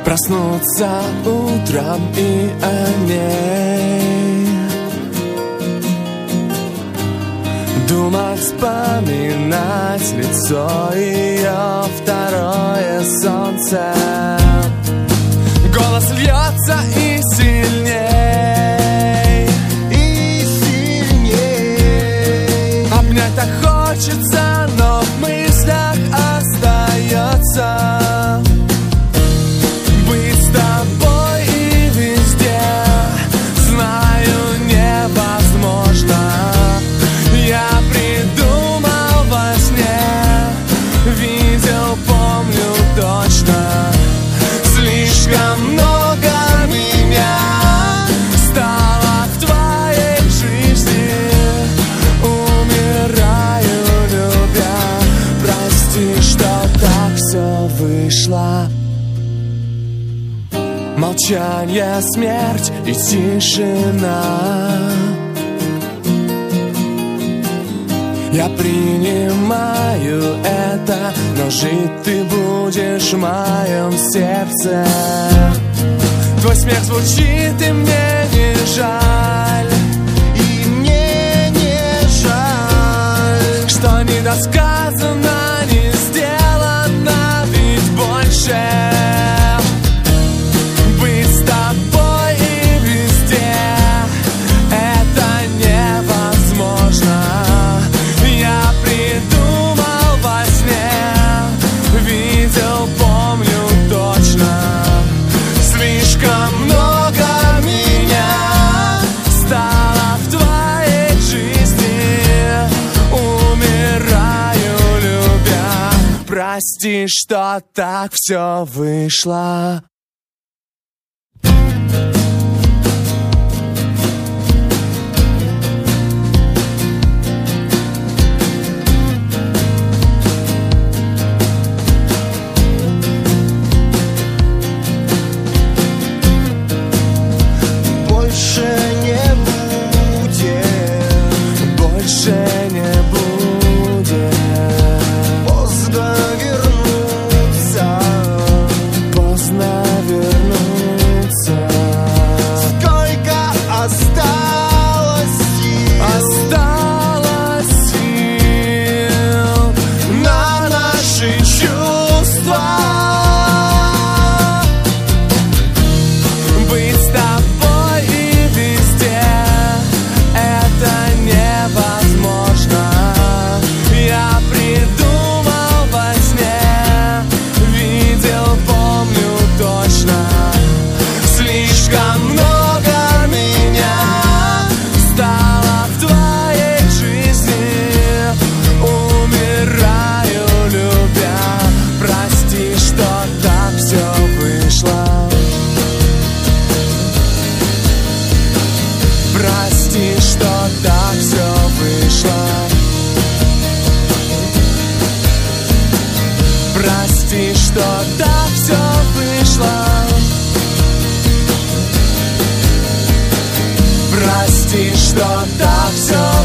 Проснуться утром и о ней думать, вспоминать лицо ее, второе солнце. Голос льется и сильней, и сильней. Обнять так хочется, но в мыслях остается. Быть с тобой и везде, знаю, невозможно. Я придумал во сне, видел, помню точно. Слишком много меня стало в твоей жизни. Умираю, любя, прости, что так все вышло. Молчание, смерть и тишина. Я принимаю это, но жить ты будешь в моем сердце. Твой смех звучит, и мне не жаль. И мне не жаль, что недосказано, не сделано, ведь больше. Быть с тобой и везде, это невозможно. Я придумал во сне, видел, помню точно. Слишком много меня стало в твоей жизни. Умираю, любя, прости, что так все вышло. Прости, что так все вышло. Прости, что так все вышло. Прости, что так все